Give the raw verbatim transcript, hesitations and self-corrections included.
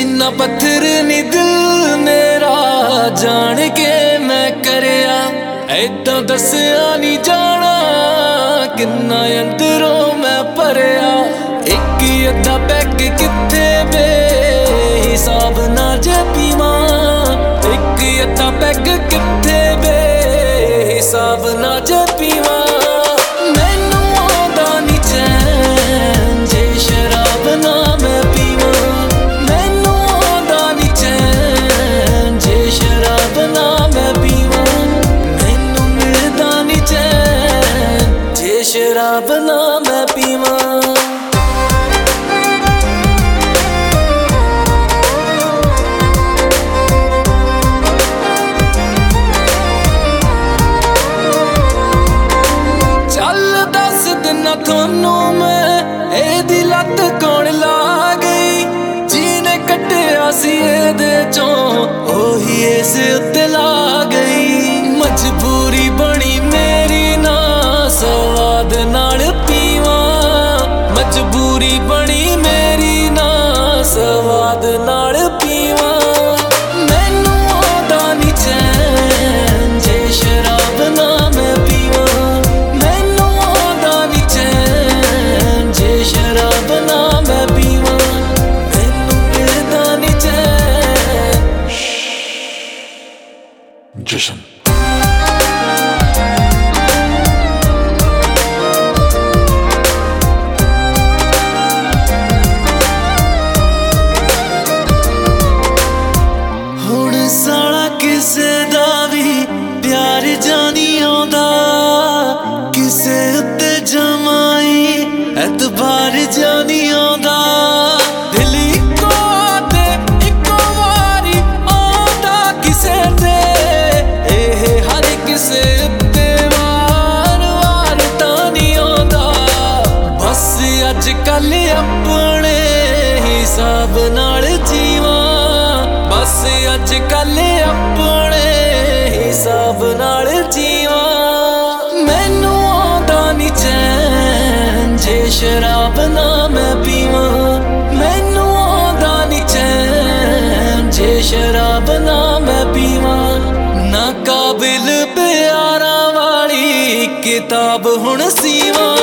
इन्ना पत्थर नी दिल मेरा जान के मैं करया ऐदां दस्सिया नी जाना किन्ना अंदरों मैं भरया। एक अद्धा पैग कित्थे बे हिसाब ना जे पीवां, एक अद्धा पैग कित्थे बे हिसाब ना जे पीवां। शराब ना मैं पीवां। चल दस दिन थोनू मैं एदी लत कौन ला गई, जीने कट्टिया सी एदे चों ओही इस उत्ते ला गई। मजबूरी बनी मेरी ना स्वाद नाल पीवां, मजबूरी बनी मेरी ना स्वाद नाल पीवां। मैनू आंदा नी चैन जे शराब ना मैं पीवां, मैनू आंदा नी चैन जे शराब ना मैं पीवां। मैनू मिलदा नी चैन। जशन किसे दा भी प्यार जानी आंदा, किसे उत्ते जमाई एतबार जानी आंदा। दिल इको ते इको वारी आंदा किसे ते एह हर किसे उत्ते वार वार तां नी आंदा। बस अज कल अपने हिसाब नाल जीवां, बस अज कल अपने हिसाब नाल जीवां। मैनू आंदा नी चैन जे शराब ना मैं पीवां, मैनू आंदा नी चैन जे शराब ना मैं पीवां। ना काबिल प्यारां वाली किताब हुण सीवां,